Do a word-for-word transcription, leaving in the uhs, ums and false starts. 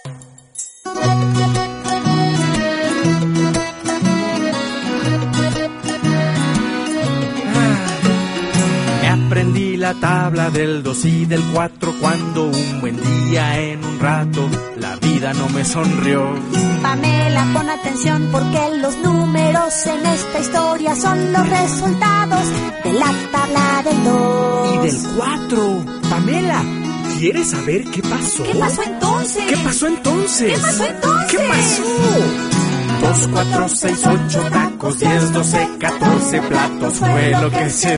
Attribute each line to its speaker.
Speaker 1: Aprendí la tabla del dos y del cuatro cuando un buen día en un rato la vida no me sonrió.
Speaker 2: Pamela, pon atención porque los números en esta historia son los resultados de la tabla del dos.
Speaker 1: Y del cuatro. Pamela, ¿quieres saber qué pasó?
Speaker 2: ¿Qué pasó entonces?
Speaker 1: ¿Qué pasó entonces?
Speaker 2: ¿Qué pasó entonces?
Speaker 1: ¿Qué pasó? Dos, cuatro, seis, ocho tacos, diez, doce, catorce platos fue lo que se